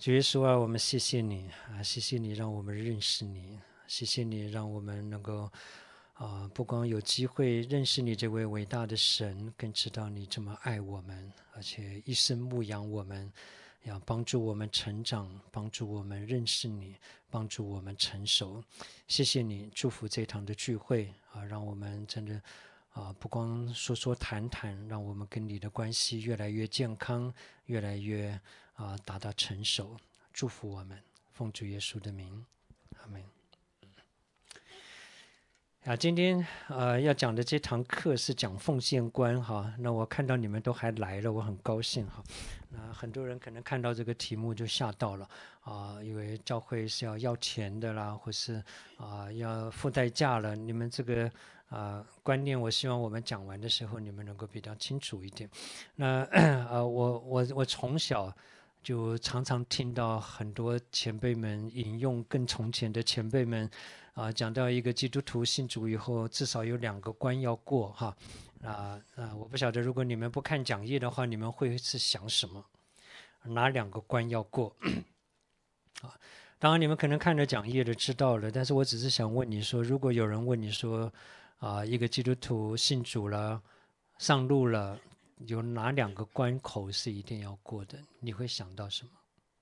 主耶稣啊，我们谢谢你啊，谢谢你让我们认识你，谢谢你让我们能够不光有机会认识你这位伟大的神，更知道你这么爱我们，而且一生牧养我们，要帮助我们成长，帮助我们认识你，帮助我们成熟。谢谢你祝福这堂的聚会啊，让我们真的不光说说谈谈，让我们跟你的关系越来越健康，越来越达到成熟。祝福我们，奉主耶稣的名，阿门。今天要讲的这堂课是讲奉献观哈，那我看到你们都还来了，我很高兴哈。那很多人可能看到这个题目就吓到了以为教会是要钱的啦，或是要付代价了。你们这个观念，我希望我们讲完的时候，你们能够比较清楚一点。那我从小就常常听到很多前辈们引用更从前的前辈们讲到一个基督徒信主以后，至少有2个关要过哈。我不晓得如果你们不看讲义的话，你们会是想什么？哪2个关要过？当然你们可能看了讲义的知道了，但是我只是想问你说，如果有人问你说一个基督徒信主了，上路了，有哪2个关口是一定要过的？你会想到什么？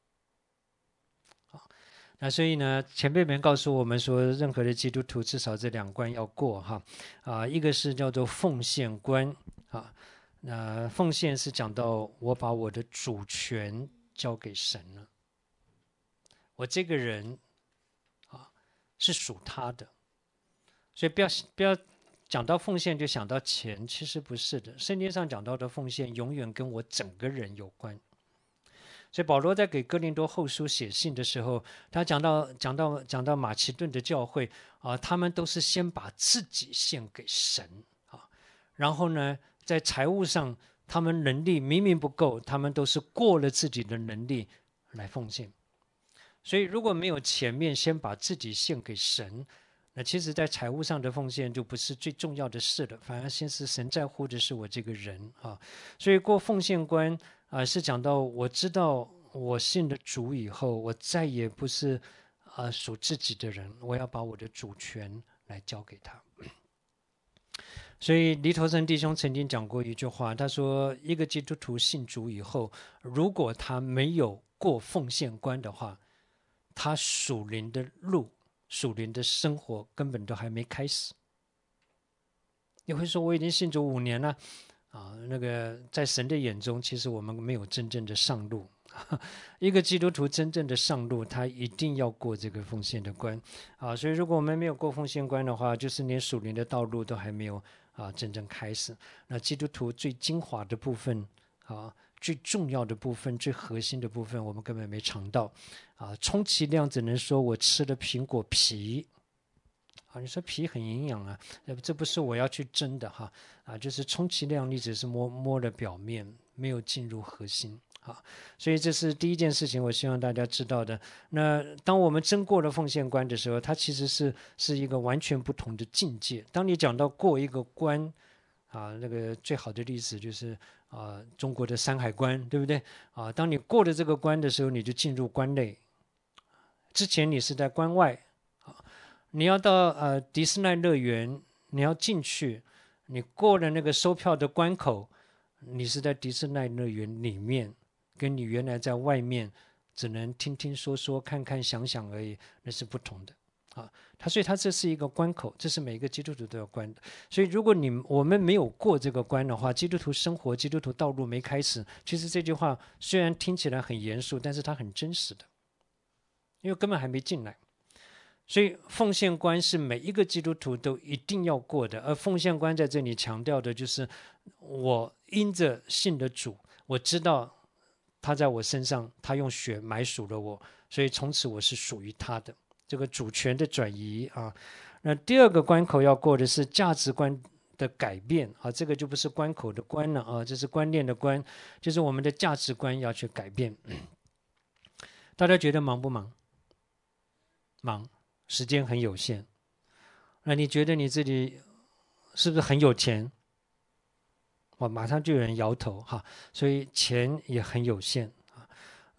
那所以呢，前辈们告诉我们说，任何的基督徒至少这2关要过哈。一个是叫做奉献观啊，那奉献是讲到我把我的主权交给神了，我这个人是属他的，所以不要讲到奉献就想到钱，其实不是的。圣经上讲到的奉献永远跟我整个人有关。所以保罗在给哥林多后书写信的时候，他讲到马其顿的教会他们都是先把自己献给神然后呢，在财务上他们能力明明不够，他们都是过了自己的能力来奉献。所以如果没有前面先把自己献给神，那其实在财务上的奉献就不是最重要的事了，反而先是神在乎的是我这个人所以过奉献观是讲到我知道我信了主以后，我再也不是属自己的人，我要把我的主权来交给他。所以黎头生弟兄曾经讲过一句话，他说一个基督徒信主以后，如果他没有过奉献观的话，他属灵的路、属灵的生活根本都还没开始。你会说我已经信主5年了那个在神的眼中，其实我们没有真正的上路。一个基督徒真正的上路，他一定要过这个奉献的关所以如果我们没有过奉献关的话，就是连属灵的道路都还没有真正开始。那基督徒最精华的部分最重要的部分、最核心的部分，我们根本没尝到充其量只能说我吃了苹果皮你说皮很营养这不是我要去争的就是充其量你只是摸了表面，没有进入核心所以这是第一件事情，我希望大家知道的。那当我们真过了奉献关的时候，它其实是一个完全不同的境界。当你讲到过一个关那个最好的例子就是中国的山海关，对不对当你过了这个关的时候，你就进入关内。之前你是在关外你要到迪士尼乐园，你要进去，你过了那个收票的关口，你是在迪士尼乐园里面，跟你原来在外面只能听听说说、看看想想而已，那是不同的所以它这是一个关口，这是每个基督徒都要关的。所以如果我们没有过这个关的话，基督徒生活、基督徒道路没开始，其实这句话虽然听起来很严肃，但是它很真实的，因为根本还没进来。所以奉献观是每一个基督徒都一定要过的，而奉献观在这里强调的就是我因着信的主，我知道他在我身上，他用血买赎了我，所以从此我是属于他的，这个主权的转移那第2个关口要过的是价值观的改变这个就不是关口的关了这是观念的观，就是我们的价值观要去改变大家觉得忙不忙？忙，时间很有限。那你觉得你自己是不是很有钱？马上就有人摇头所以钱也很有限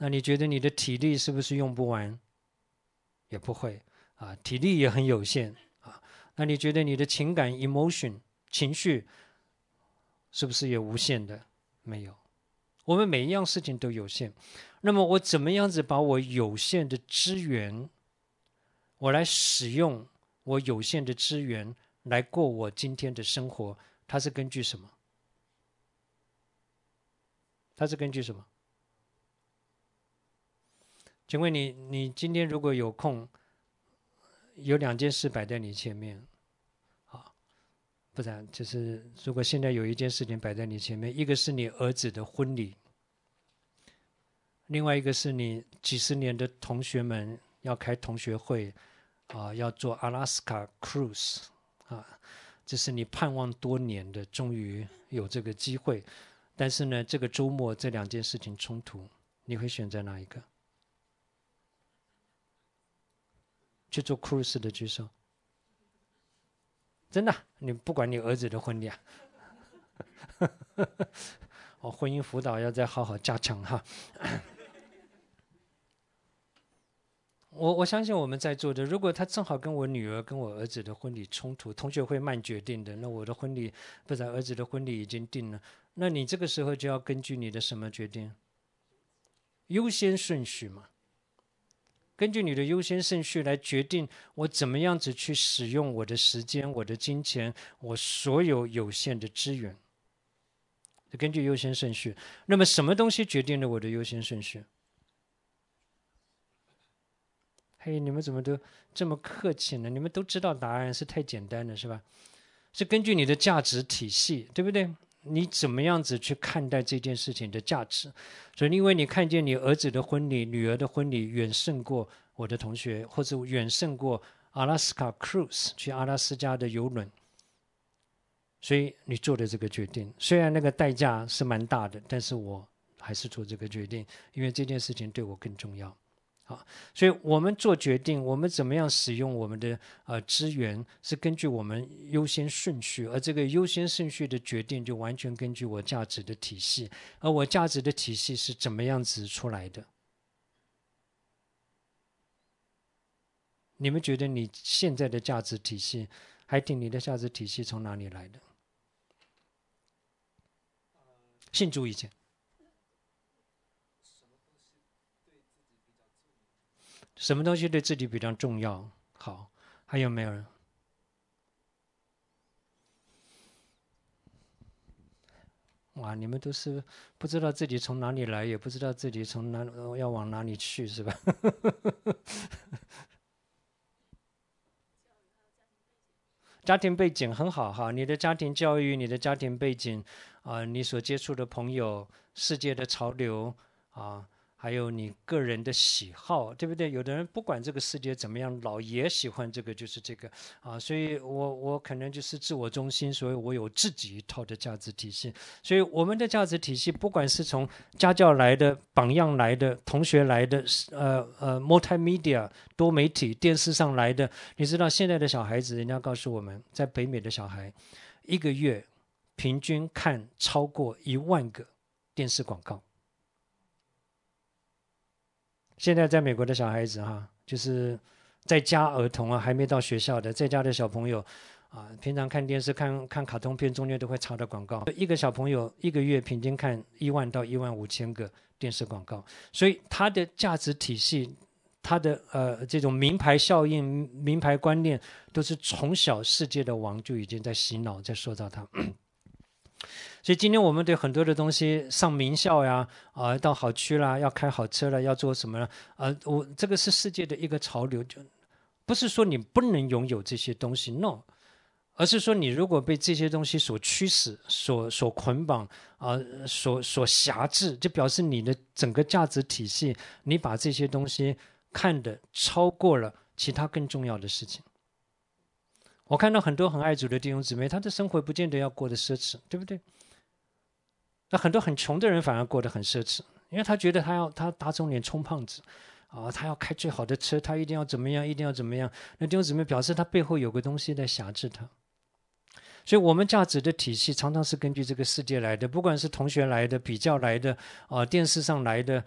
那你觉得你的体力是不是用不完？也不会啊，体力也很有限啊。那你觉得你的情感 emotion 情绪是不是也无限的？没有，我们每一样事情都有限。那么我怎么样子把我有限的资源，我来使用我有限的资源来过我今天的生活？它是根据什么？它是根据什么？请问你今天如果有空，有2件事摆在你前面，啊，不然就是如果现在有1件事情摆在你前面，一个是你儿子的婚礼，另外一个是你几十年的同学们要开同学会，啊，要做 Alaska Cruise， 啊，这是你盼望多年的，终于有这个机会，但是呢，这个周末这2件事情冲突，你会选择哪一个？去做 cruise 的举手，真的，你不管你儿子的婚礼啊，婚姻辅导要再好好加强哈。我相信我们在座的，如果他正好跟我女儿跟我儿子的婚礼冲突，同学会慢决定的，那我的婚礼不然儿子的婚礼已经定了，那你这个时候就要根据你的什么决定？优先顺序嘛。根据你的优先顺序来决定我怎么样子去使用我的时间、我的金钱、我所有有限的资源。根据优先顺序，那么什么东西决定了我的优先顺序？嘿，你们怎么都这么客气呢？你们都知道答案，是太简单了，是吧？是根据你的价值体系，对不对？你怎么样子去看待这件事情的价值？所以，因为你看见你儿子的婚礼、女儿的婚礼远胜过我的同学，或者远胜过阿拉斯加 cruise 去阿拉斯加的游轮，所以你做的这个决定，虽然那个代价是蛮大的，但是我还是做这个决定，因为这件事情对我更重要。所以我们做决定，我们怎么样使用我们的资源，是根据我们优先顺序，而这个优先顺序的决定就完全根据我价值的体系，而我价值的体系是怎么样子出来的？你们觉得你现在的价值体系，海婷，你的价值体系从哪里来的？信主以前。什么东西对自己比较重要？好，还有没有人？哇，你们都是不知道自己从哪里来，也不知道自己从要往哪里去，是吧？家庭背景很好哈，你的家庭教育、你的家庭背景你所接触的朋友、世界的潮流还有你个人的喜好，对不对？有的人不管这个世界怎么样，老也喜欢这个就是这个所以我可能就是自我中心，所以我有自己一套的价值体系。所以我们的价值体系，不管是从家教来的、榜样来的、同学来的multimedia 多媒体电视上来的，你知道现在的小孩子，人家告诉我们，在北美的小孩1个月平均看超过1万个电视广告。现在在美国的小孩子就是在家儿童还没到学校的，在家的小朋友平常看电视、看卡通片，中间都会插的广告。一个小朋友1个月平均看1万到15000个电视广告，所以他的价值体系，他的这种名牌效应、名牌观念，都是从小世界的王就已经在洗脑、在塑造他。所以今天我们对很多的东西，上名校呀，到好区啦，要开好车了，要做什么了？这个是世界的一个潮流，就不是说你不能拥有这些东西 ，no， 而是说你如果被这些东西所驱使、所捆绑所辖制，就表示你的整个价值体系，你把这些东西看得超过了其他更重要的事情。我看到很多很爱主的弟兄姊妹，他的生活不见得要过得奢侈，对不对？那很多很穷的人反而过得很奢侈，因为他觉得他打肿脸充胖子他要开最好的车，他一定要怎么样，一定要怎么样。那弟兄姊妹表示他背后有个东西在辖制他。 所以我们价值的体系常常是根据这个世界来的，不管是同学来的、比较来的、电视上来的、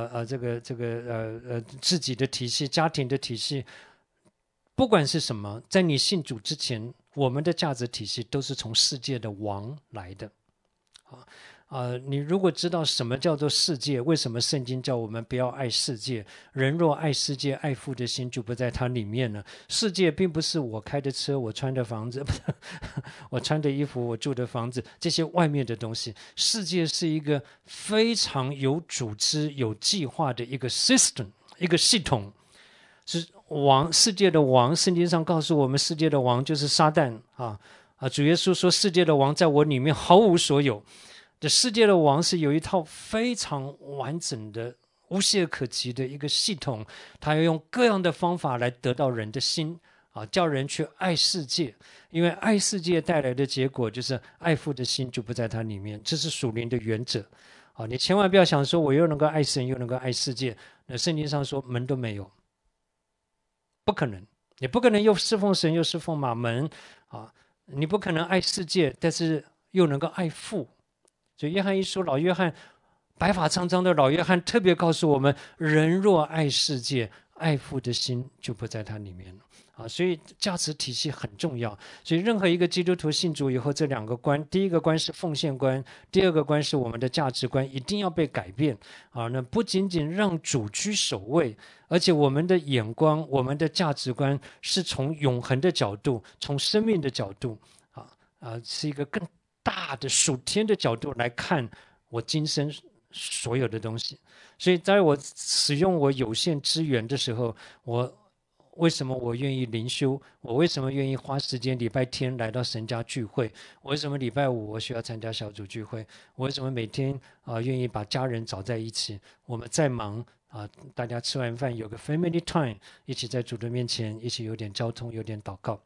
自己的体系、家庭的体系，不管是什么，在你信主之前，我们的价值体系都是从世界的王来的。你如果知道什么叫做世界，为什么圣经叫我们不要爱世界？人若爱世界，爱父的心就不在它里面了。世界并不是我开的车，我穿的房子，我穿的衣服，我住的房子，这些外面的东西。世界是一个非常有组织、有计划的一个 system， 一个系统。是王，世界的王。圣经上告诉我们，世界的王就是撒旦主耶稣说，世界的王在我里面毫无所有。这世界的王是有一套非常完整的、无懈可击的一个系统，他要用各样的方法来得到人的心叫人去爱世界，因为爱世界带来的结果就是爱父的心就不在它里面，这是属灵的原则你千万不要想说我又能够爱神又能够爱世界，那圣经上说门都没有，不可能，你不可能又侍奉神又侍奉马门你不可能爱世界，但是又能够爱父。所以约翰一书，老约翰白发苍苍的老约翰特别告诉我们，人若爱世界，爱父的心就不在他里面了所以价值体系很重要。所以任何一个基督徒信主以后，这两个观，第一个观是奉献观，第二个观是我们的价值观，一定要被改变那不仅仅让主居首位，而且我们的眼光、我们的价值观是从永恒的角度，从生命的角度是一个更大的属天的角度来看我今生所有的东西。所以在我使用我有限资源的时候，为什么我愿意灵修？我为什么愿意花时间礼拜天来到神家聚会？我为什么礼拜五我需要参加小组聚会？我为什么每天愿意把家人找在一起？我们再忙大家吃完饭有个 family time， 一起在主的面前，一起有点交通，有点祷告。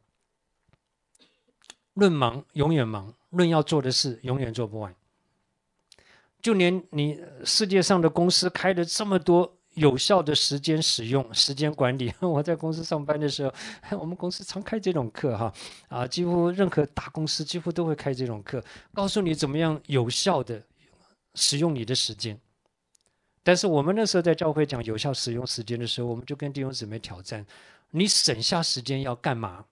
论忙永远忙，论要做的事永远做不完。就连你世界上的公司开了这么多有效的时间使用、时间管理，我在公司上班的时候，我们公司常开这种课几乎任何大公司几乎都会开这种课，告诉你怎么样有效的使用你的时间。但是我们那时候在教会讲有效使用时间的时候，我们就跟弟兄姊妹挑战：你省下时间要干嘛？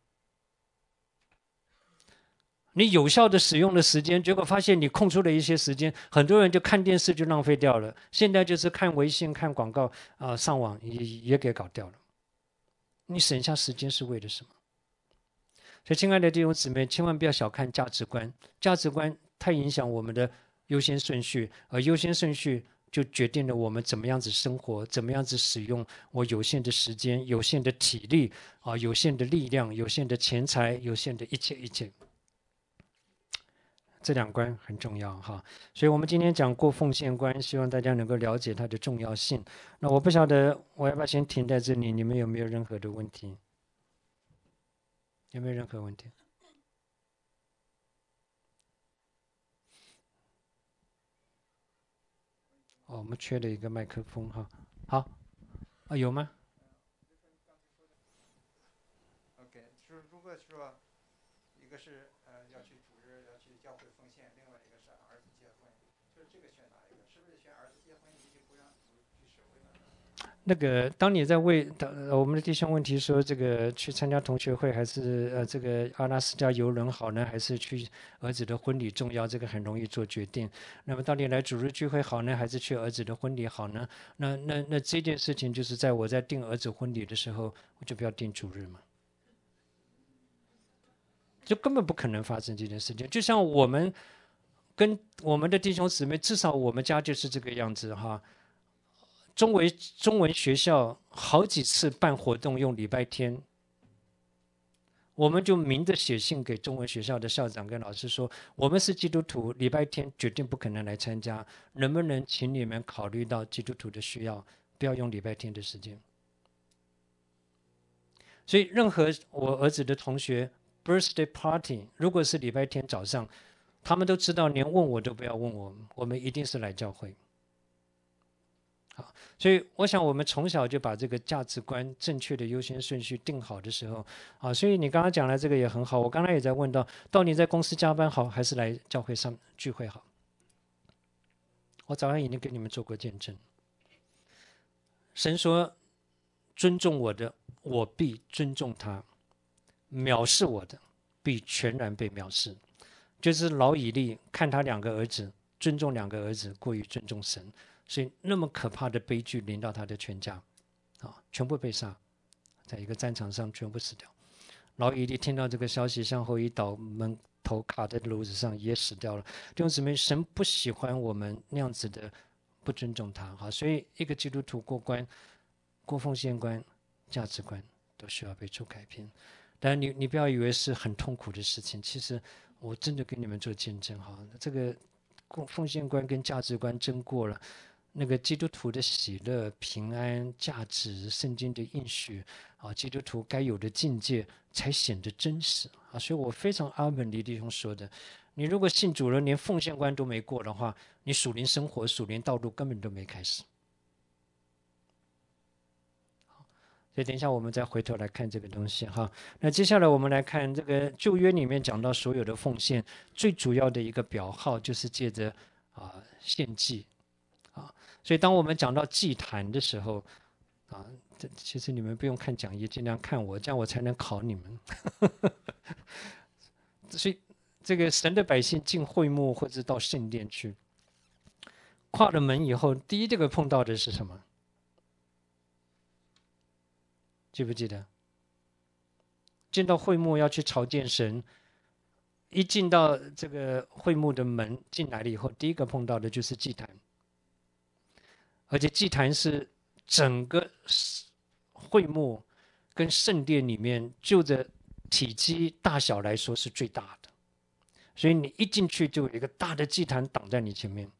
你有效的使用了时间，结果发现你空出了一些时间，很多人就看电视就浪费掉了。现在就是看微信、看广告上网也给搞掉了。你省下时间是为了什么？所以，亲爱的弟兄姊妹，千万不要小看价值观，价值观太影响我们的优先顺序，而优先顺序就决定了我们怎么样子生活，怎么样子使用我有限的时间、有限的体力有限的力量、有限的钱财、有限的一切一切。这两观很重要所以我们今天讲过奉献观，希望大家能够了解它的重要性。那我不晓得我要不要先停在这里，你们有没有任何的问题？有没有任何问题？我们缺了一个麦克风好有吗 ？OK， 就是如果说一个是要去主日，要去教会奉献，另外一个是儿子结婚，就是这个选哪一个？是不是选儿子结婚，你就不让主居首位呢？ 那个，当你在为我们的弟兄问题说，这个去参加同学会还是这个阿拉斯加游轮好呢，还是去儿子的婚礼重要？这个很容易做决定。那么到底来主日聚会好呢，还是去儿子的婚礼好呢？那这件事情就是在我在定儿子婚礼的时候，我就不要定主日嘛，就根本不可能发生这件事情。就像我们跟我们的弟兄姊妹，至少我们家就是这个样子中文学校好几次办活动用礼拜天，我们就明着写信给中文学校的校长跟老师说，我们是基督徒，礼拜天决定不可能来参加，能不能请你们考虑到基督徒的需要，不要用礼拜天的时间。所以任何我儿子的同学 birthday party 如果是礼拜天早上，他们都知道连问我都不要问我们一定是来教会所以我想我们从小就把这个价值观正确的优先顺序定好的时候，所以你刚刚讲的这个也很好。我刚才也在问到底在公司加班好，还是来教会上聚会好？我早上已经给你们做过见证。神说：“尊重我的，我必尊重他；藐视我的，必全然被藐视。”就是老以利看他两个儿子，尊重两个儿子过于尊重神，所以那么可怕的悲剧临到他的全家，全部被杀，在一个战场上全部死掉。老以利听到这个消息，向后一倒，门头卡在炉子上也死掉了。弟兄姊妹，神不喜欢我们那样子的不尊重他，所以一个基督徒过关、过奉献关、价值观都需要被做改变。但你不要以为是很痛苦的事情，其实我真的跟你们做见证这个奉献观跟价值观真过了，那个基督徒的喜乐、平安、价值、圣经的应许基督徒该有的境界才显得真实所以我非常阿门李弟兄说的，你如果信主了，连奉献观都没过的话，你属灵生活、属灵道路根本都没开始。所以等一下我们再回头来看这个东西那接下来我们来看这个旧约里面讲到所有的奉献，最主要的一个表号就是借着献祭所以当我们讲到祭坛的时候其实你们不用看讲义，尽量看我，这样我才能考你们。所以这个神的百姓进会幕或者到圣殿去，跨了门以后，第一这个碰到的是什么？记不记得？进到会幕要去朝见神，一进到这个会幕的门进来了以后，第一个碰到的就是祭坛，而且祭坛是整个会幕跟圣殿里面就着体积大小来说是最大的，所以你一进去就有一个大的祭坛挡在你前面。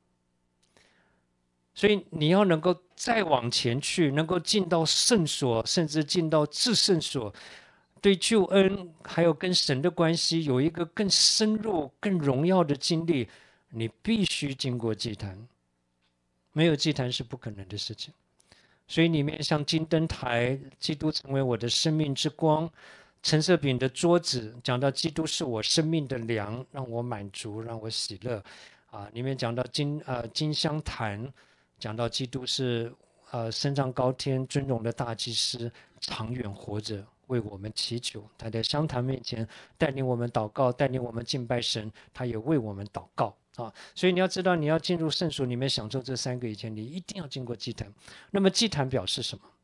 所以你要能够再往前去，能够进到圣所，甚至进到至圣所，对救恩还有跟神的关系有一个更深入、更荣耀的经历，你必须经过祭坛，没有祭坛是不可能的事情。所以里面像金灯台，基督成为我的生命之光；橙色饼的桌子，讲到基督是我生命的粮，让我满足，让我喜乐。里面讲到金香坛。讲到基督是升上高天尊荣的大祭司，长远活着为我们祈求，他在香坛面前带领我们祷告，带领我们敬拜神，他也为我们祷告所以你要知道，你要进入圣所里面享受这三个以前，你一定要经过祭坛。那么祭坛表示什么？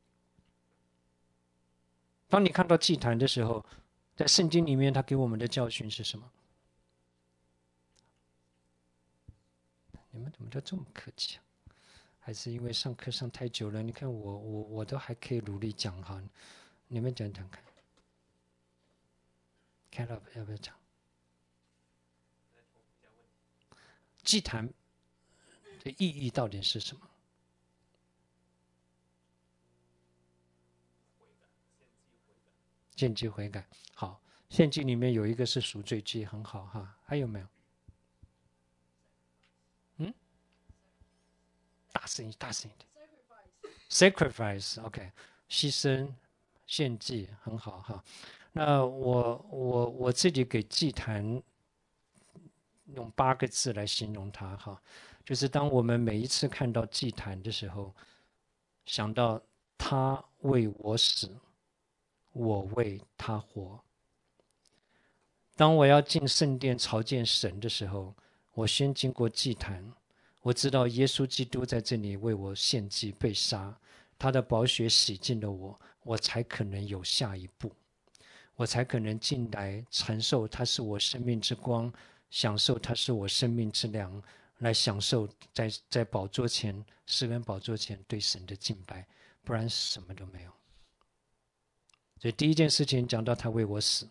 当你看到祭坛的时候，在圣经里面他给我们的教训是什么？你们怎么就这么客气还是因为上课上太久了？你看我都还可以努力讲你们讲讲看。看到要不要讲？祭坛的意义到底是什么？献祭悔改。好，献祭里面有一个是赎罪祭，很好还有没有？大声一点。Sacrifice，OK， 牺牲、献祭，很好那我自己给祭坛用8个字来形容它就是当我们每一次看到祭坛的时候，想到他为我死，我为他活。当我要进圣殿朝见神的时候，我先经过祭坛，我知道耶稣基督在这里为我献祭被杀，他的宝血洗净了我才可能有下一步，我才可能进来承受他是我生命之光，享受他是我生命之粮，来享受在宝座前，施恩宝座前对神的敬拜，不然什么都没有。所以第一件事情讲到他为我死，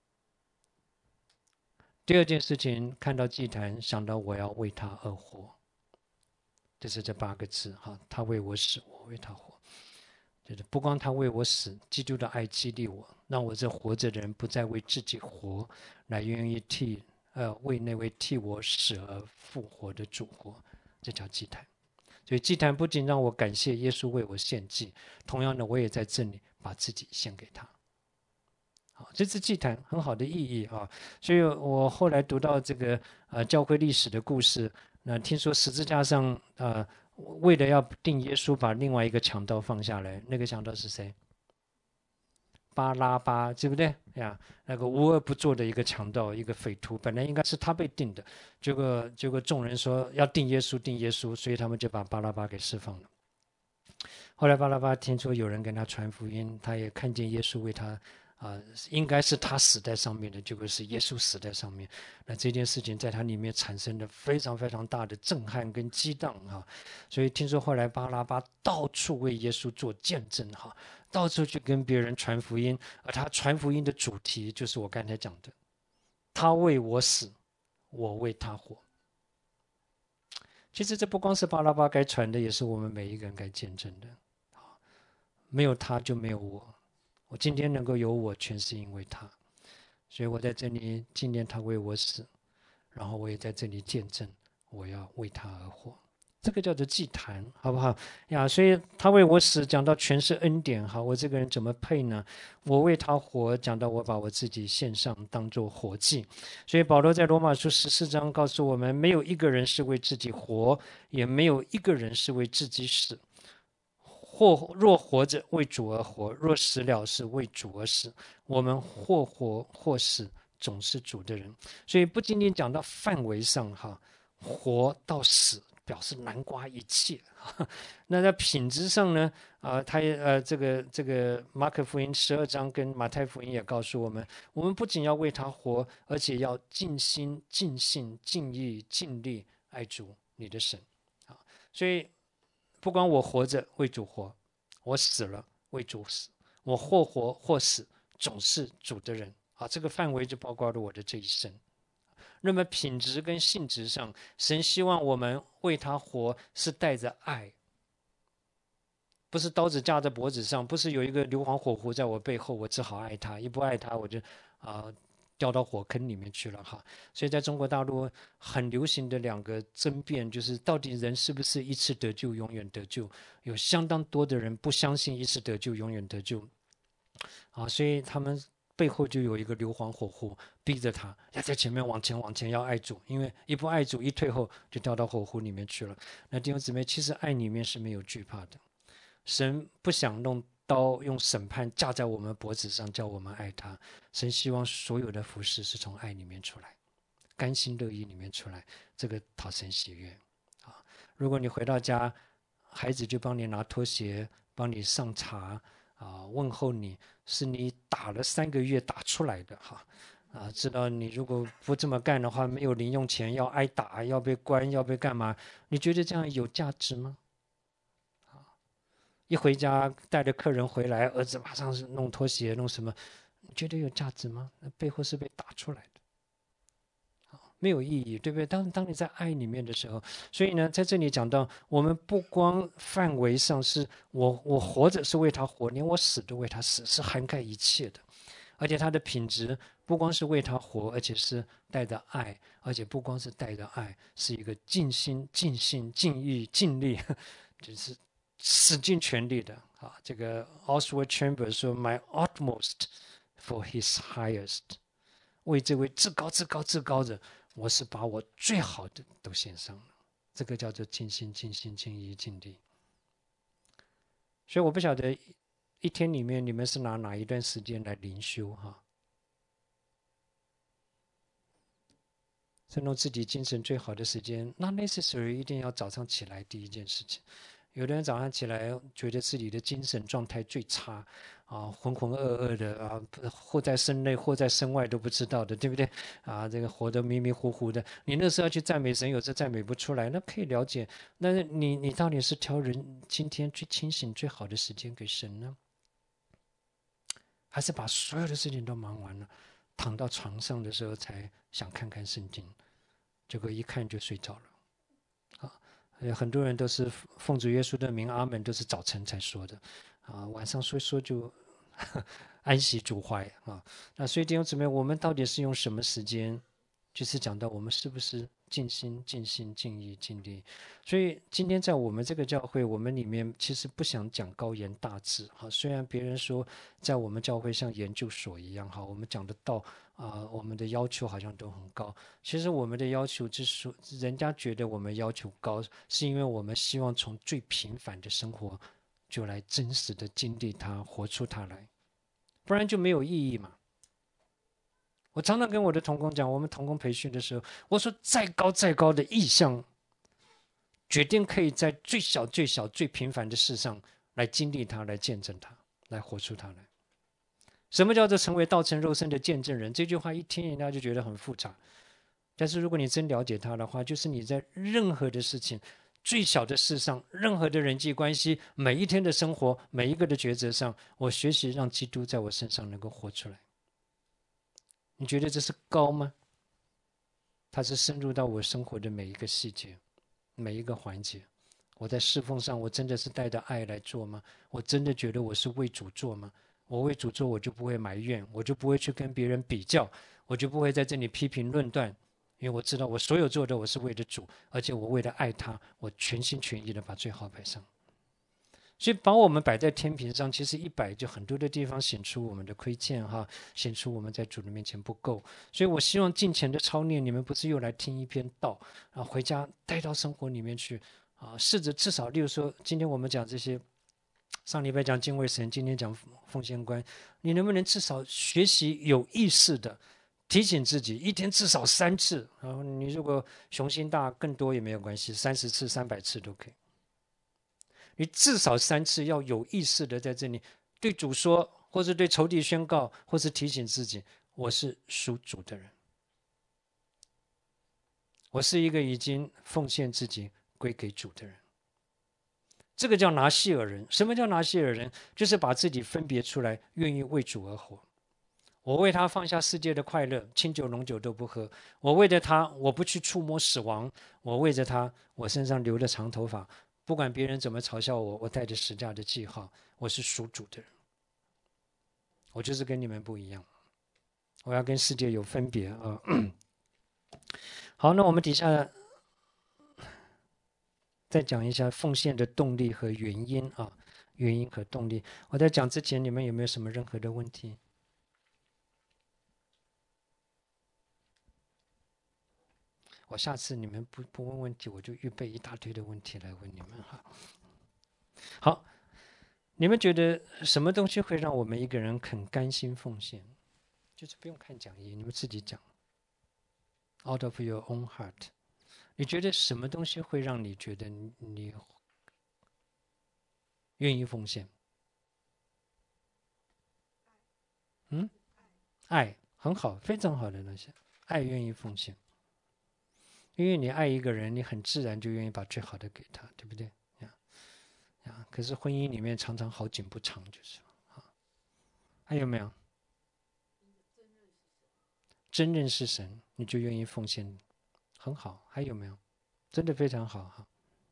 第二件事情看到祭坛想到我要为他而活，这是这8个字他为我死，我为他活。就是不光他为我死，基督的爱激励我，让我这活着的人不再为自己活，来愿意为那位替我死而复活的主活，这叫祭坛。 所以祭坛不仅让我感谢耶稣为我献祭，同样的，我也在这里把自己献给他。好，这是祭坛很好的意义啊。所以我后来读到这个教会历史的故事，那听说十字架上为了要定耶稣，把另外一个强盗放下来，那个强盗是谁？巴拉巴，对不对呀？那个无恶不作的一个强盗，一个匪徒，本来应该是他被定的，结果众人说要定耶稣，定耶稣，所以他们就把巴拉巴给释放了。后来巴拉巴听说有人跟他传福音，他也看见耶稣为他应该是他死在上面的，结果是耶稣死在上面。那这件事情在他里面产生了非常非常大的震撼跟激荡啊！所以听说后来巴拉巴到处为耶稣做见证哈，到处去跟别人传福音，而他传福音的主题就是我刚才讲的，他为我死，我为他活。其实这不光是巴拉巴该传的，也是我们每一个人该见证的。没有他就没有我，我今天能够有我，全是因为他。所以我在这里纪念他为我死，然后我也在这里见证，我要为他而活。这个叫做祭坛，好不好呀？所以他为我死，讲到全是恩典。好，我这个人怎么配呢？我为他活，讲到我把我自己献上，当作活祭。所以保罗在罗马书14章告诉我们，没有一个人是为自己活，也没有一个人是为自己死。若活着为主而活，若死了是为主而死。我们或活或死，总是主的人。所以不仅仅讲到范围上哈，活到死表示南瓜一切。那在品质上呢？这个马可福音12章跟马太福音也告诉我们，我们不仅要为他活，而且要尽心、尽性、尽意、尽力爱主你的神。所以不管我活着为主活，我死了为主死，我或活或死，总是主的人。这个范围就包括了我的这一生。那么品质跟性质上，神希望我们为他活是带着爱，不是刀子架在脖子上，不是有一个硫磺火狐在我背后，我只好爱他，一不爱他我就掉到火坑里面去了哈。所以在中国大陆很流行的两个争辩，就是到底人是不是一次得救永远得救？有相当多的人不相信一次得救永远得救所以他们背后就有一个硫磺火狐逼着他要在前面往前要爱主，因为一不爱主一退后就掉到火湖里面去了。那弟兄姊妹，其实爱里面是没有惧怕的，神不想弄刀用审判架在我们脖子上叫我们爱他，神希望所有的服事是从爱里面出来，甘心乐意里面出来，这个讨神喜悦如果你回到家，孩子就帮你拿拖鞋，帮你上茶问候你，是你打了3个月打出来的知道你如果不这么干的话，没有零用钱，要挨打，要被关，要被干嘛？你觉得这样有价值吗？一回家带着客人回来，儿子马上是弄拖鞋弄什么，你觉得有价值吗？那背后是被打出来的没有意义，对不对？当你在爱里面的时候，所以呢，在这里讲到，我们不光范围上是我活着是为他活，连我死都为他死，是涵盖一切的。而且他的品质不光是为他活，而且是带着爱，而且不光是带着爱，是一个尽心、尽性、尽意、尽力，就是使尽全力的这个 Oswald Chambers 说 ：“My utmost for His highest。”为这位至高、至高、至高者。我是把我最好的都献上了，这个叫做尽心、尽心、尽意、尽力。所以我不晓得一天里面你们是拿哪一段时间来灵修是弄自己精神最好的时间，那 necessary 一定要早上起来第一件事情。有的人早上起来觉得自己的精神状态最差浑浑噩噩的或在身内或在身外都不知道的，对不对这个活得迷迷糊糊的。你那时候要去赞美神，有时赞美不出来，那可以了解。那你到底是挑人今天最清醒最好的时间给神呢，还是把所有的事情都忙完了，躺到床上的时候才想看看圣经，结果一看就睡着了很多人都是奉主耶稣的名阿门，都是早晨才说的晚上说说就安息主怀那所以弟兄姊妹，我们到底是用什么时间就是讲到我们是不是尽心、尽心、尽意、尽力。所以今天在我们这个教会，我们里面其实不想讲高言大志哈。虽然别人说在我们教会像研究所一样哈，我们讲的道我们的要求好像都很高。其实我们的要求之所人家觉得我们要求高，是因为我们希望从最平凡的生活就来真实的经历它，活出它来，不然就没有意义嘛。我常常跟我的同工讲，我们同工培训的时候，我说再高再高的意向，决定可以在最小最小最平凡的事上来经历它，来见证它，来活出它来。什么叫做成为道成肉身的见证人？这句话一听人家就觉得很复杂，但是如果你真了解它的话，就是你在任何的事情、最小的事上、任何的人际关系、每一天的生活、每一个的抉择上，我学习让基督在我身上能够活出来。你觉得这是高吗？它是深入到我生活的每一个细节、每一个环节。我在侍奉上，我真的是带着爱来做吗？我真的觉得我是为主做吗？我为主做，我就不会埋怨，我就不会去跟别人比较，我就不会在这里批评论断，因为我知道我所有做的我是为了主，而且我为了爱他，我全心全意的把最好摆上。所以把我们摆在天平上，其实一摆就很多的地方显出我们的亏欠哈，显出我们在主的面前不够。所以我希望敬虔的操练，你们不是又来听一篇道啊，回家带到生活里面去啊，试着至少，例如说，今天我们讲这些，上礼拜讲敬畏神，今天讲奉献观，你能不能至少学习有意识的提醒自己，一天至少3次？然后你如果雄心大，更多也没有关系，30次、300次都可以。你至少3次要有意识的在这里对主说，或是对仇敌宣告，或是提醒自己，我是属主的人，我是一个已经奉献自己归给主的人。这个叫拿细耳人。什么叫拿细耳人？就是把自己分别出来，愿意为主而活。我为他放下世界的快乐，清酒浓酒都不喝。我为着他，我不去触摸死亡。我为着他，我身上留着长头发。不管别人怎么嘲笑我，我带着十架的记号，我是属主的人。我就是跟你们不一样，我要跟世界有分别啊。好，那我们底下再讲一下奉献的动力和原因啊，原因和动力。我在讲之前，你们有没有什么任何的问题？我下次你们不问问题，我就预备一大堆的问题来问你们哈。好，你们觉得什么东西会让我们一个人肯甘心奉献？就是不用看讲义，你们自己讲。Out of your own heart， 你觉得什么东西会让你觉得你愿意奉献？爱，很好，非常好的东西。爱愿意奉献，因为你爱一个人，你很自然就愿意把最好的给他，对不对？可是婚姻里面常常好景不长，就是还有没有？真认识神，你就愿意奉献，很好。还有没有？真的非常好哈。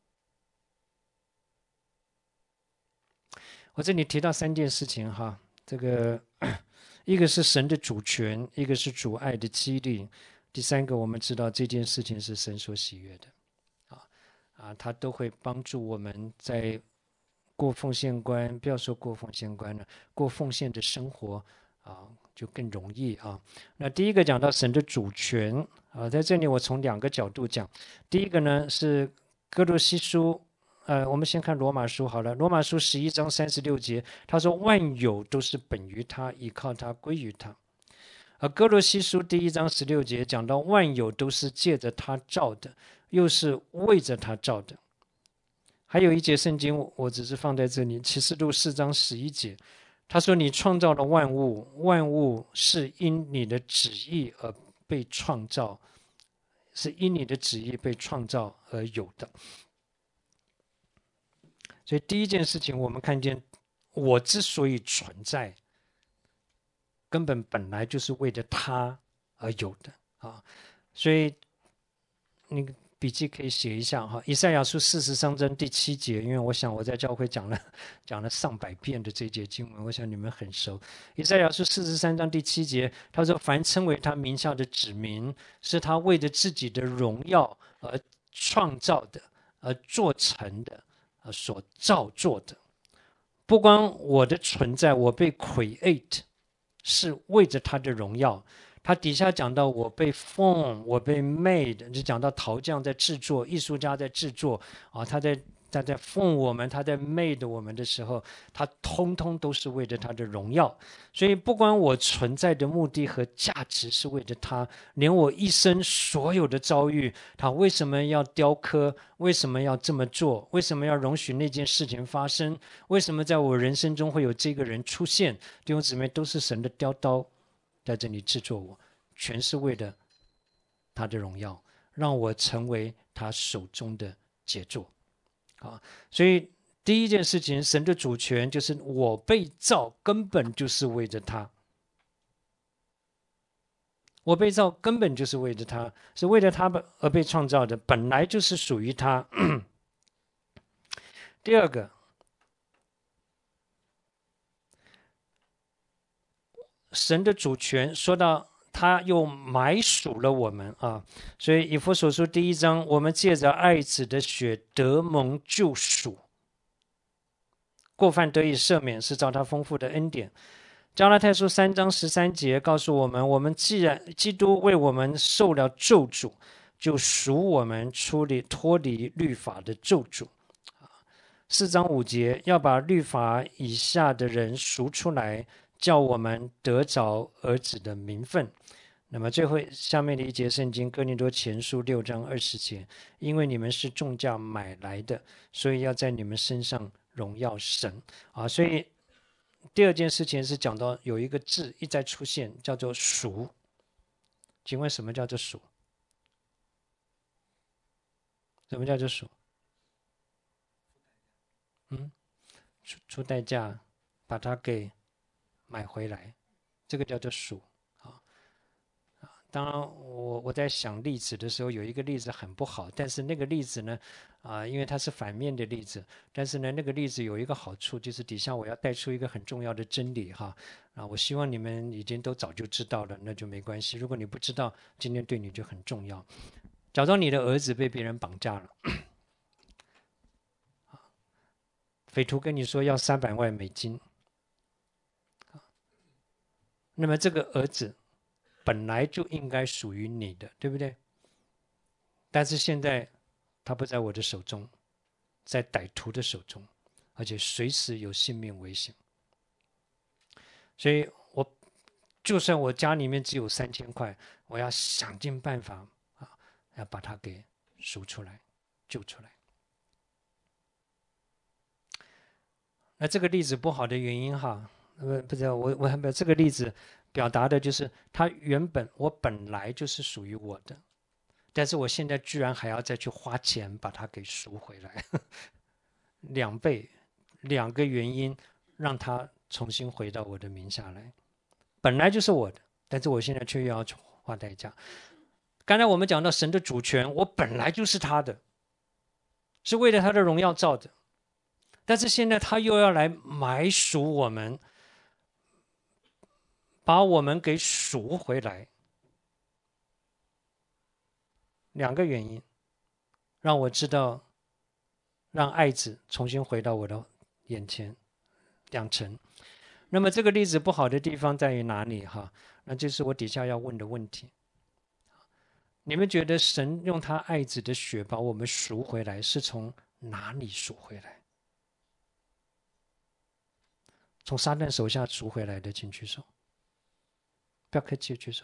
我这里提到3件事情哈，这个一个是神的主权，一个是主爱的激励，第3个我们知道这件事情是神所喜悦的，它都会帮助我们在过奉献观，不要说过奉献观了，过奉献的生活就更容易啊。那第一个讲到神的主权在这里我从2个角度讲。第一个呢是哥罗西书，我们先看罗马书好了。罗马书11章36节，他说万有都是本于他，倚靠他，归于他。而哥罗西书第1章16节讲到万有都是借着他造的，又是为着他造的。还有一节圣经我只是放在这里，启示录4章11节，他说你创造了万物，万物是因你的旨意而被创造，是因你的旨意被创造而有的。所以第一件事情我们看见，我之所以存在，根本本来就是为了他而有的所以你笔记可以写一下哈。以赛亚书43章第7节，因为我想我在教会讲了上百遍的这节经文，我想你们很熟。以赛亚书43章第7节，他说：“凡称为他名下的子民，是他为着自己的荣耀而创造的，而做成的，所造作的。不光我的存在，我被 create 是为着他的荣耀。”他底下讲到我被 form， 我被 made， 就讲到陶匠在制作，艺术家在制作啊，他在 form 我们，他在 made 我们的时候，他通通都是为着他的荣耀。所以不管我存在的目的和价值是为着他，连我一生所有的遭遇，他为什么要雕刻？为什么要这么做？为什么要容许那件事情发生？为什么在我人生中会有这个人出现？弟兄姊妹，都是神的雕刀在这里制作我，全是为了他的荣耀，让我成为他手中的杰作。所以第一件事情，神的主权就是我被造根本就是为着他，我被造根本就是为着他，是为了他而被创造的，本来就是属于他。第二个，神的主权说到他又买赎了我们啊，所以以弗所书第1章，我们借着爱子的血得蒙救赎，过犯得以赦免，是照他丰富的恩典。加拉太书3章13节告诉我们，我们既然基督为我们受了咒诅，就赎我们脱离律法的咒诅。4章5节要把律法以下的人赎出来，叫我们得着儿子的名分。那么最后下面的一节圣经，哥林多前书6章20节，因为你们是重价买来的，所以要在你们身上荣耀神啊。所以第二件事情是讲到有一个字一再出现，叫做赎。请问什么叫做赎？什么叫做赎？出代价把它给买回来，这个叫做赎啊。当然我在想例子的时候，有一个例子很不好，但是那个例子呢，因为它是反面的例子，但是呢，那个例子有一个好处，就是底下我要带出一个很重要的真理哈。我希望你们已经都早就知道了，那就没关系。如果你不知道，今天对你就很重要。假装你的儿子被别人绑架了，匪徒跟你说要300万美金，那么这个儿子本来就应该属于你的，对不对？但是现在他不在我的手中，在歹徒的手中，而且随时有性命危险。所以就算我家里面只有3000块，我要想尽办法要把它给赎出来，救出来。那这个例子不好的原因哈，不知道我还没有这个例子表达的就是我本来就是属于我的，但是我现在居然还要再去花钱把它给赎回来，2倍，2个原因让它重新回到我的名下来，本来就是我的，但是我现在却要花代价。刚才我们讲到神的主权，我本来就是他的，是为了他的荣耀造的。但是现在他又要来买赎我们，把我们给赎回来。2个原因，让我知道，让爱子重新回到我的眼前，2层。那么这个例子不好的地方在于哪里哈？那就是我底下要问的问题。你们觉得神用他爱子的血把我们赎回来，是从哪里赎回来？从撒旦手下赎回来的，请举手。不要客气，举手。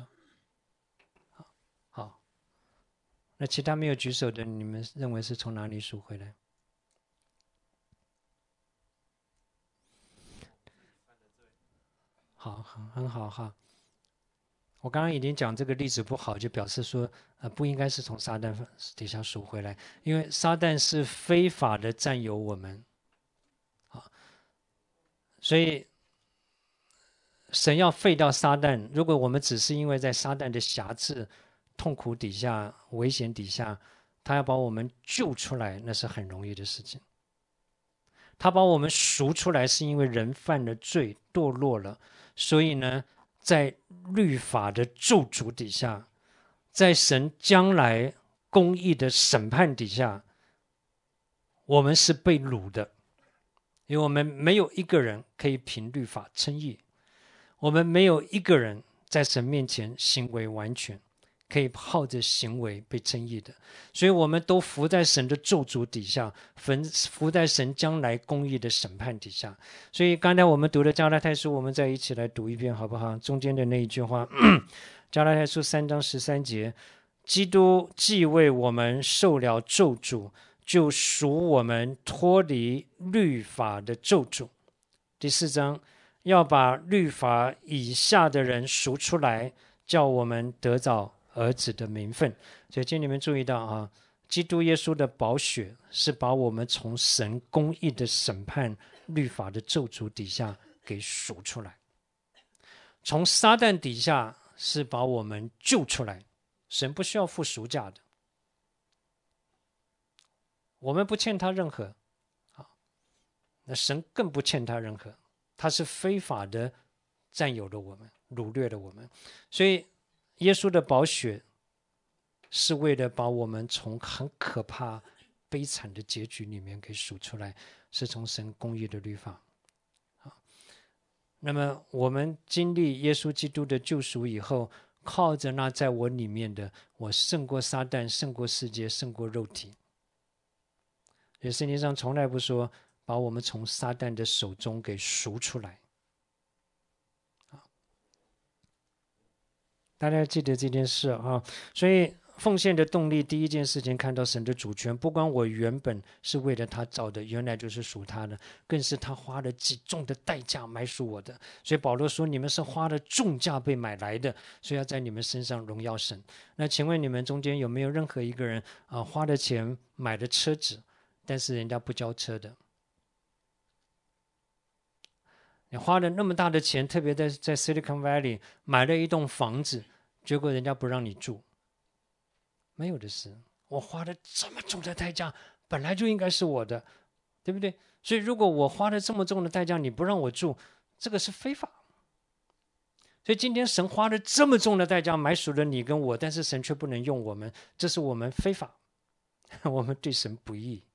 好，那其他没有举手的，你们认为是从哪里赎回来？好，很好哈。我刚刚已经讲这个例子不好，就表示说，不应该是从撒旦底下赎回来，因为撒旦是非法的占有我们。所以神要废掉撒旦，如果我们只是因为在撒旦的辖制、痛苦底下、危险底下他要把我们救出来，那是很容易的事情。他把我们赎出来，是因为人犯了罪，堕落了，所以呢，在律法的咒诅底下，在神将来公义的审判底下，我们是被掳的，因为我们没有一个人可以凭律法称义，我们没有一个人在神面前行为完全，可以靠着行为被称义的，所以我们都伏在神的咒诅底下，伏在神将来公义的审判底下。所以刚才我们读的加拉太书，我们再一起来读一遍好不好？中间的那一句话，加拉太书3章13节，基督既为我们受了咒诅，就赎我们脱离律法的咒诅。第4章，要把律法以下的人赎出来，叫我们得着儿子的名分。所以请你们注意到啊，基督耶稣的宝血是把我们从神公义的审判、律法的咒诅底下给赎出来，从撒旦底下是把我们救出来。神不需要付赎价的，我们不欠他任何，那神更不欠他任何，他是非法的占有了我们，掳掠了我们。所以耶稣的宝血是为了把我们从很可怕悲惨的结局里面给赎出来，是从神公义的律法。那么我们经历耶稣基督的救赎以后，靠着那在我里面的，我胜过撒旦，胜过世界，胜过肉体。所以圣经上从来不说把我们从撒旦的手中给赎出来。大家记得这件事啊。所以奉献的动力，第一件事情看到神的主权，不光我原本是为了他造的，原来就是属他的，更是他花了极重的代价买属我的。所以保罗说，你们是花了重价被买来的，所以要在你们身上荣耀神。那请问你们中间有没有任何一个人花了钱买了车子，但是人家不交车的？你花了那么大的钱，特别在 Silicon Valley 买了一栋房子，结果人家不让你住，没有的事。我花了这么重的代价，本来就应该是我的，对不对？所以如果我花了这么重的代价，你不让我住，这个是非法。所以今天神花了这么重的代价买属了你跟我，但是神却不能用我们，这是我们非法，我们对神不义。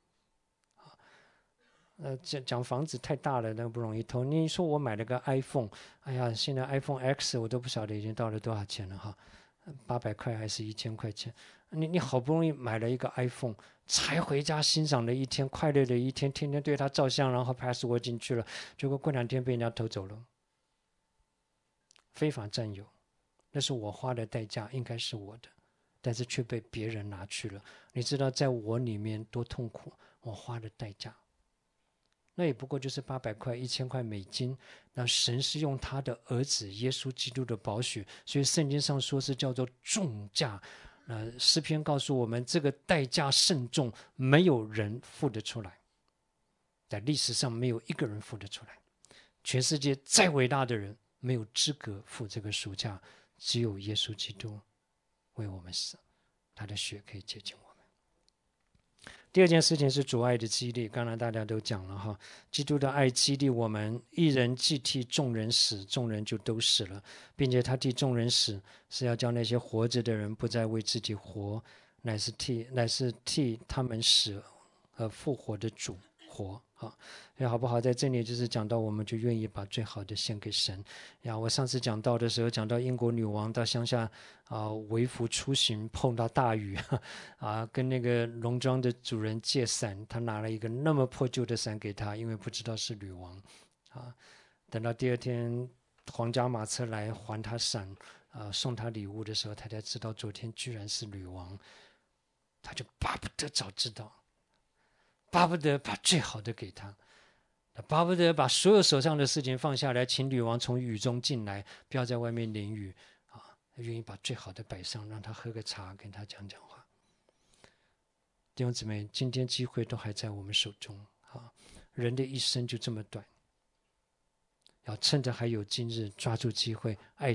讲房子太大了，那不容易偷。你说我买了个 iPhone， 哎呀，现在 iPhone X 我都不晓得已经到了多少钱了哈，800块还是1000块钱？你好不容易买了一个 iPhone， 才回家欣赏了一天，快乐的一天，天天对它照相，然后 password 进去了，结果过2天被人家偷走了，非法占有，那是我花的代价，应该是我的，但是却被别人拿去了。你知道在我里面多痛苦，我花的代价。那也不过就是800块、1000块美金。那神是用他的儿子耶稣基督的宝血，所以圣经上说是叫做重价。诗篇告诉我们，这个代价甚重，没有人付得出来，在历史上没有一个人付得出来。全世界再伟大的人没有资格付这个赎价，只有耶稣基督为我们死，他的血可以洁净我们。第二件事情是主爱的激励，刚才大家都讲了哈，基督的爱激励我们，一人既替众人死，众人就都死了，并且他替众人死，是要叫那些活着的人不再为自己活，乃是替他们死而复活的主活啊。好不好？在这里就是讲到，我们就愿意把最好的献给神。我上次讲到的时候，讲到英国女王到乡下微服出行，碰到大雨跟那个农庄的主人借伞，他拿了一个那么破旧的伞给他，因为不知道是女王等到第二天皇家马车来还他伞送他礼物的时候，他才知道昨天居然是女王，他就巴不得早知道，巴不得把最好的给他，巴不得把所有手上的事情放下来，请女王从雨中进来，不要在外面淋雨愿意把最好的摆上，让他喝个茶，跟他讲讲话。弟兄姊妹，今天机会都还在我们手中人的一生就这么短，要趁着还有今日，抓住机会，爱主，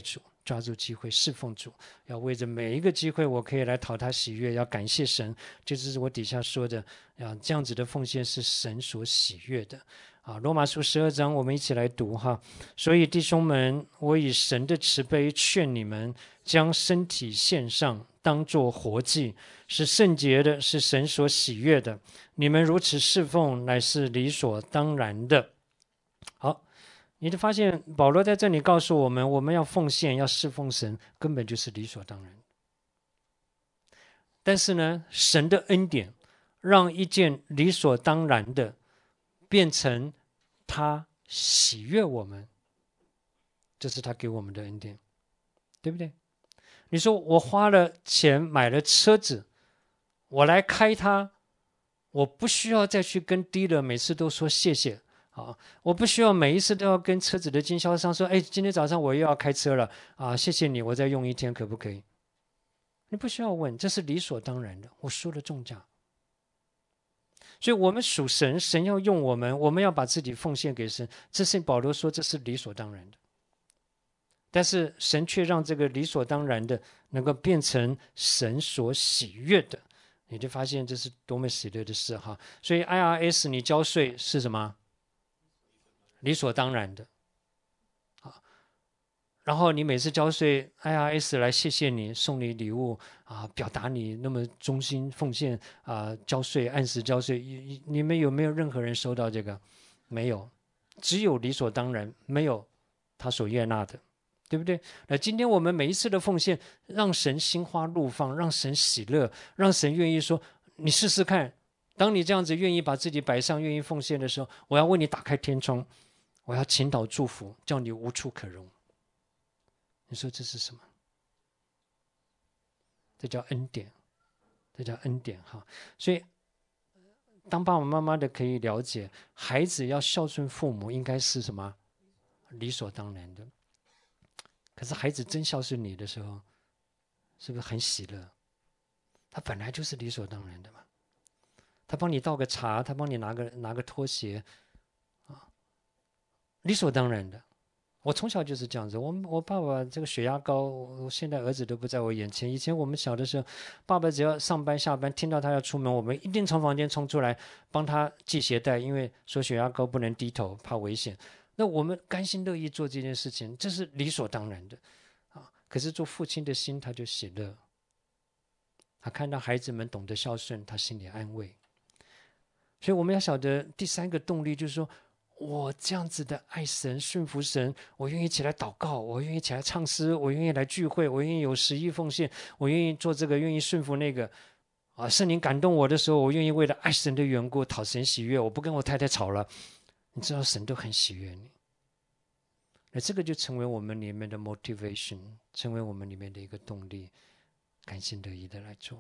抓住机会侍奉主，要为着每一个机会我可以来讨他喜悦，要感谢神。这就是我底下说的这样子的奉献是神所喜悦的。罗马书12章我们一起来读哈。所以弟兄们，我以神的慈悲劝你们，将身体献上，当作活祭，是圣洁的，是神所喜悦的。你们如此侍奉，乃是理所当然的。好，你就发现保罗在这里告诉我们，我们要奉献，要侍奉神，根本就是理所当然。但是呢，神的恩典让一件理所当然的变成他喜悦我们，这是他给我们的恩典，对不对？你说我花了钱买了车子，我来开它，我不需要再去跟 dealer 每次都说谢谢我不需要每一次都要跟车子的经销商说，哎，今天早上我又要开车了谢谢你，我再用1天可不可以？你不需要问，这是理所当然的，我输了重价。所以我们属神，神要用我们，我们要把自己奉献给神，这是保罗说这是理所当然的。但是神却让这个理所当然的能够变成神所喜悦的，你就发现这是多么喜乐的事哈。所以 IRS 你交税是什么？理所当然的然后你每次交税 ，IRS 来谢谢你，送你礼物表达你那么忠心奉献交税按时交税。你们有没有任何人收到这个？没有，只有理所当然，没有他所悦纳的，对不对？那今天我们每一次的奉献，让神心花怒放，让神喜乐，让神愿意说，你试试看。当你这样子愿意把自己摆上，愿意奉献的时候，我要为你打开天窗，我要倾倒祝福，叫你无处可容。你说这是什么？这叫恩典，这叫恩典哈。所以当爸爸妈妈的可以了解，孩子要孝顺父母应该是什么？理所当然的。可是孩子真孝顺你的时候，是不是很喜乐？他本来就是理所当然的嘛。他帮你倒个茶，他帮你拿个拖鞋理所当然的。我从小就是这样子，我爸爸这个血压高，我现在儿子都不在我眼前。以前我们小的时候，爸爸只要上班下班，听到他要出门，我们一定从房间冲出来帮他系鞋带，因为说血压高不能低头，怕危险。那我们甘心乐意做这件事情，这是理所当然的可是做父亲的心他就喜乐，他看到孩子们懂得孝顺，他心里安慰。所以我们要晓得第3个动力就是说，我这样子的爱神顺服神，我愿意起来祷告，我愿意起来唱诗，我愿意来聚会，我愿意有10亿奉献，我愿意做这个，愿意顺服那个圣灵感动我的时候，我愿意为了爱神的缘故讨神喜悦，我不跟我太太吵了。你知道神都很喜悦你，那这个就成为我们里面的 motivation， 成为我们里面的一个动力，甘心乐意的来做。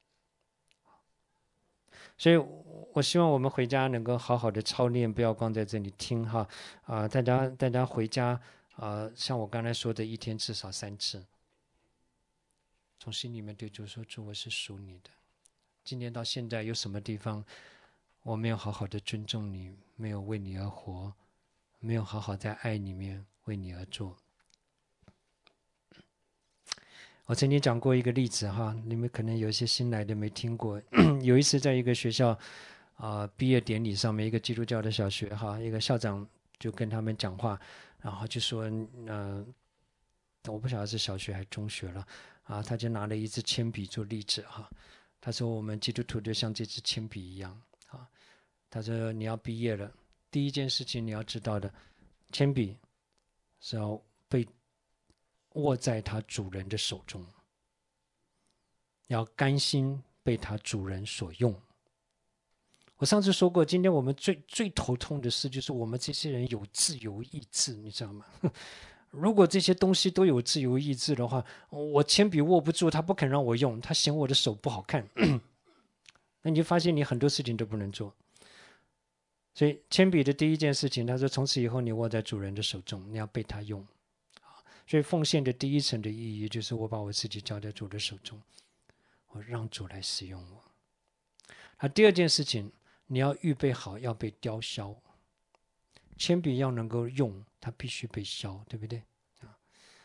所以我希望我们回家能够好好的操练，不要光在这里听哈大家回家像我刚才说的1天至少3次，从心里面对主说，主我是属你的，今天到现在有什么地方我没有好好的尊重你，没有为你而活，没有好好在爱里面为你而做。我曾经讲过一个例子哈，你们可能有一些新来的没听过。有一次在一个学校毕业典礼上面，一个基督教的小学哈，一个校长就跟他们讲话，然后就说我不晓得是小学还是中学了他就拿了一支铅笔做例子哈，他说我们基督徒就像这支铅笔一样他说你要毕业了，第一件事情你要知道的，铅笔是要被握在它主人的手中，要甘心被它主人所用。我上次说过，今天我们最头痛的事就是我们这些人有自由意志，你知道吗？如果这些东西都有自由意志的话，我铅笔握不住，他不肯让我用，他嫌我的手不好看那你就发现你很多事情都不能做。所以铅笔的第一件事情，他说从此以后你握在主人的手中，你要被他用。所以奉献的第一层的意义就是我把我自己交在主的手中，我让主来使用我。第二件事情，你要预备好要被雕削。铅笔要能够用，它必须被削，对不对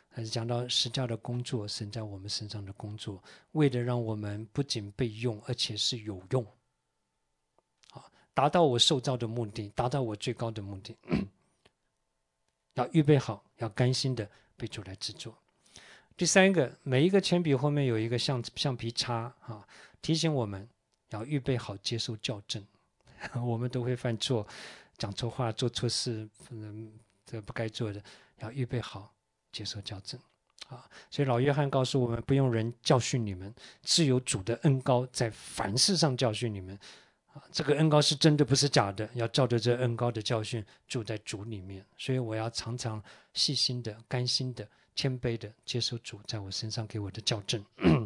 还是讲到十架的工作，神在我们身上的工作，为了让我们不仅被用，而且是有用，达到我受造的目的，达到我最高的目的。要预备好，要甘心的被主来制作。第三个，每一个铅笔后面有一个橡皮擦提醒我们要预备好接受校正。我们都会犯错，讲错话，做错事，这不该做的，要预备好接受校正。所以老约翰告诉我们，不用人教训你们，只有主的恩膏在凡事上教训你们。这个恩膏是真的，不是假的，要照着这恩膏的教训住在主里面。所以我要常常细心的、甘心的、谦卑的接受主在我身上给我的校正。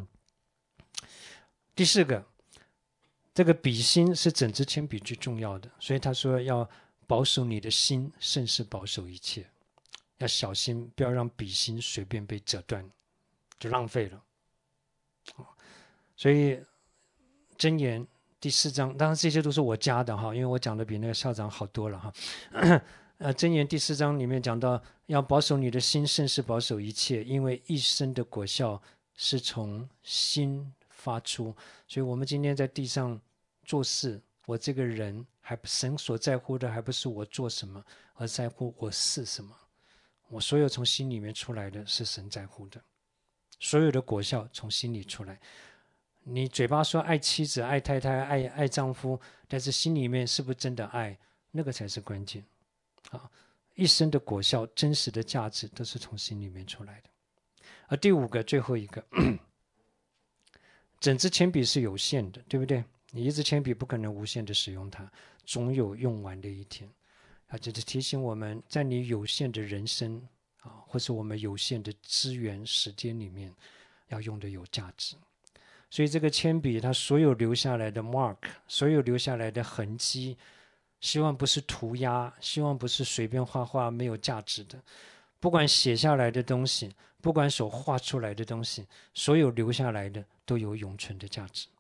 第四个，这个笔芯是整支铅笔最重要的，所以他说要保守你的心，胜似保守一切。要小心，不要让笔芯随便被折断，就浪费了。所以箴言第4章，当然这些都是我加的因为我讲的比那个校长好多了箴言第4章里面讲到，要保守你的心，胜似保守一切，因为一生的果效是从心发出。所以我们今天在地上做事，我这个人神所在乎的还不是我做什么，而在乎我是什么。我所有从心里面出来的是神在乎的，所有的果效从心里出来。你嘴巴说爱妻子、爱太太、爱丈夫，但是心里面是不是真的爱，那个才是关键。一生的果效、真实的价值都是从心里面出来的。而第5个，最后一个，整支铅笔是有限的，对不对？你一支铅笔不可能无限的使用它，总有用完的一天。这是提醒我们，在你有限的人生或是我们有限的资源、时间里面，要用的有价值。所以这个铅笔它所有留下来的 mark， 所有留下来的痕迹，希望不是涂鸦，希望不是随便画画没有价值的。不管写下来的东西，不管所画出来的东西，所有留下来的都有永存的价值。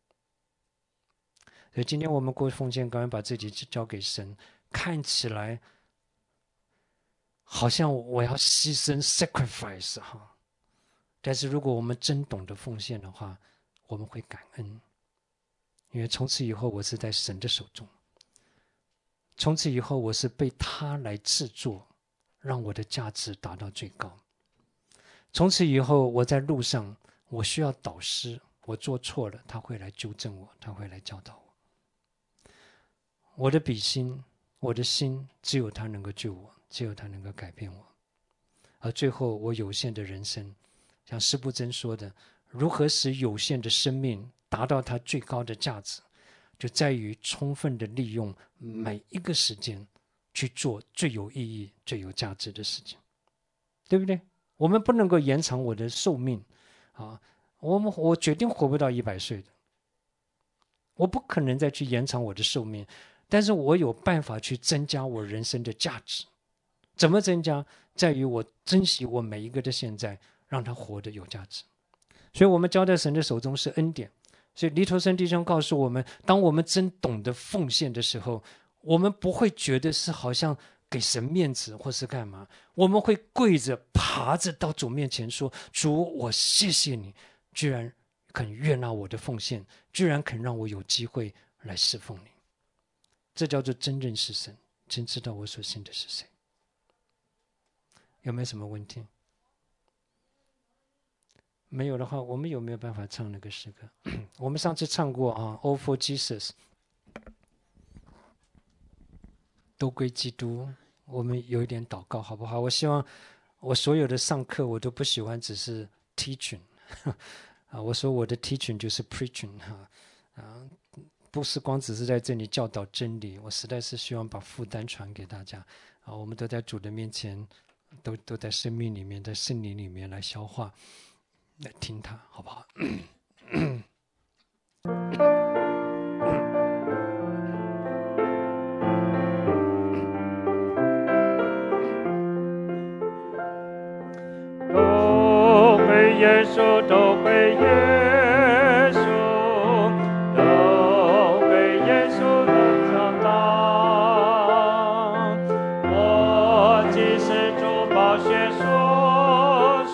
所以今天我们过奉献，赶快把自己交给神，看起来好像我要牺牲 sacrifice 但是如果我们真懂得奉献的话，我们会感恩，因为从此以后我是在神的手中，从此以后我是被他来制作，让我的价值达到最高。从此以后我在路上，我需要导师，我做错了，他会来纠正我，他会来教导我。我的笔芯，我的心，只有他能够救我，只有他能够改变我。而最后我有限的人生，像施布真说的，如何使有限的生命达到它最高的价值，就在于充分的利用每一个时间去做最有意义、最有价值的事情，对不对？我们不能够延长我的寿命我决定活不到100岁的，我不可能再去延长我的寿命，但是我有办法去增加我人生的价值。怎么增加？在于我珍惜我每一个的现在，让他活得有价值。所以我们交在神的手中是恩典。所以黎头生弟兄告诉我们，当我们真懂得奉献的时候，我们不会觉得是好像给神面子或是干嘛，我们会跪着爬着到主面前说，主，我谢谢你居然肯悦纳我的奉献，居然肯让我有机会来侍奉你。这叫做真认识神，真知道我所信的是谁。有没有什么问题？没有的话，我们有没有办法唱那个诗歌？我们上次唱过All for Jesus， 都归基督。我们有一点祷告好不好？我希望我所有的上课我都不喜欢只是 teaching 我说我的 teaching 就是 preaching 不是光只是在这里教导真理，我实在是希望把负担传给大家我们都在主的面前，都在生命里面，在圣灵里面来消化，来听他，好不好？ 都归耶稣，都归耶稣，都归耶稣的教导。我既是主宝血所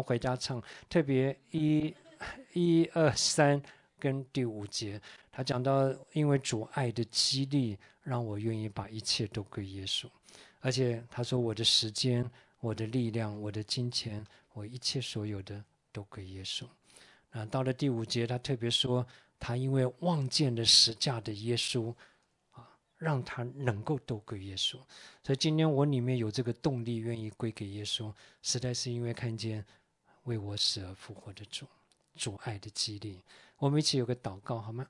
回家唱，特别1、2、3跟第5节，他讲到因为主爱的激励，让我愿意把一切都归耶稣，而且他说我的时间、我的力量、我的金钱，我一切所有的都归耶稣。到了第5节，他特别说他因为望见了十架的耶稣让他能够都归耶稣。所以今天我里面有这个动力愿意归给耶稣，实在是因为看见为我死而复活的主爱的激励。我们一起有个祷告好吗？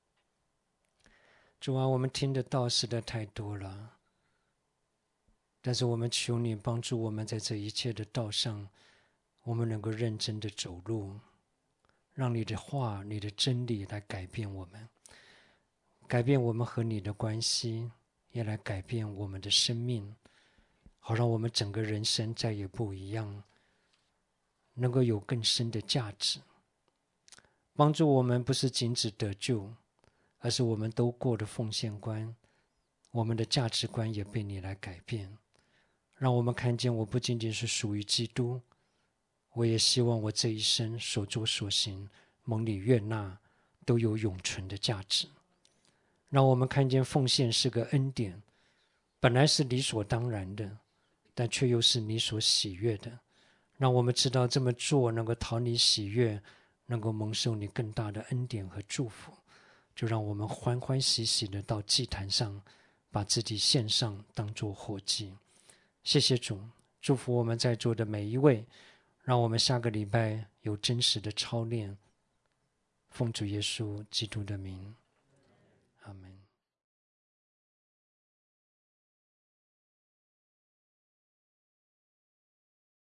主啊，我们听得到实在太多了，但是我们求你帮助我们在这一切的道上，我们能够认真的走路，让你的话、你的真理来改变我们，改变我们和你的关系，也来改变我们的生命，好让我们整个人生再也不一样，能够有更深的价值。帮助我们不是仅只得救，而是我们都过的奉献观，我们的价值观也被你来改变，让我们看见我不仅仅是属于基督，我也希望我这一生所做所行蒙你悦纳，都有永存的价值。让我们看见奉献是个恩典，本来是理所当然的，但却又是你所喜悦的。让我们知道这么做能够讨你喜悦，能够蒙受你更大的恩典和祝福。就让我们欢欢喜喜的到祭坛上，把自己献上当作活祭。谢谢主，祝福我们在座的每一位，让我们下个礼拜有真实的操练。奉主耶稣基督的名。